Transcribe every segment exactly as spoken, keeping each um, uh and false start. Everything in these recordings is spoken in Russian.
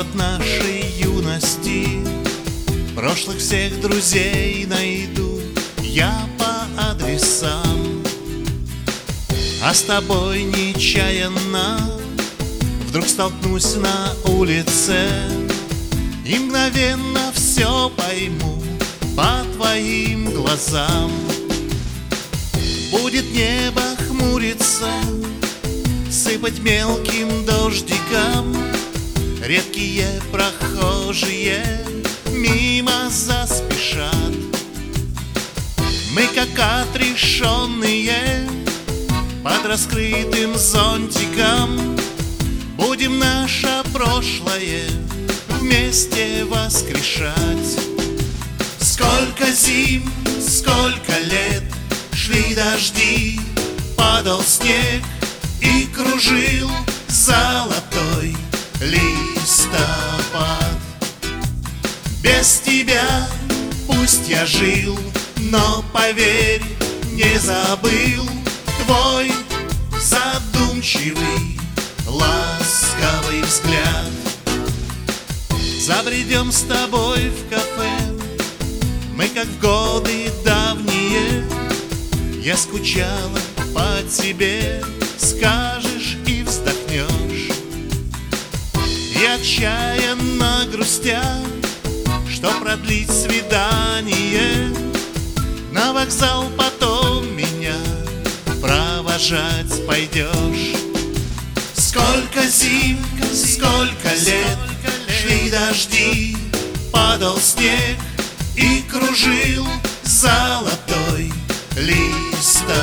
нашей юности. Прошлых всех друзей найду я по адресам, а с тобой нечаянно вдруг столкнусь на улице и мгновенно все пойму по твоим глазам. Будет небо хмуриться, сыпать мелким дождиком, редкие прохожие мимо заспешат. Мы, как отрешенные, под раскрытым зонтиком будем наше прошлое вместе воскрешать. Сколько зим, сколько лет, шли дожди, падал снег и кружил золотой листопад. Без тебя пусть я жил, но поверь, не забыл твой задумчивый, ласковый взгляд. Забредем с тобой в кафе, мы как в годы давние. Я скучала по тебе, скажешь и вздохнешь. И отчаянно грустя, что продлить свидание, на вокзал потом меня провожать пойдешь. Сколько зим, сколько лет, шли дожди, падал снег и кружил золотой листопад.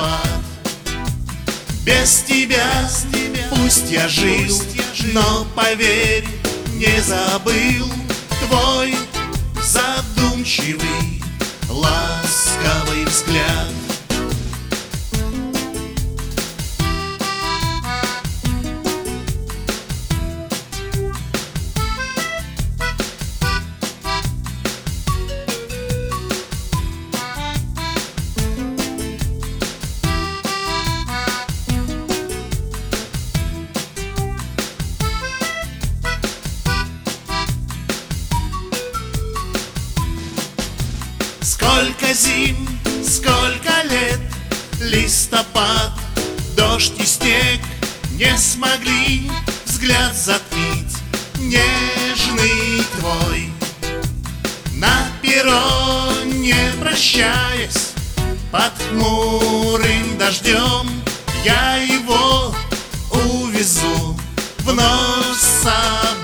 Без тебя пусть я жил, но поверь, не забыл твой задумчивый, ласковый взгляд. Сколько зим, сколько лет, листопад, дождь и снег не смогли взгляд затмить нежный твой. На перроне прощаясь под хмурым дождем, я его увезу вновь с собой.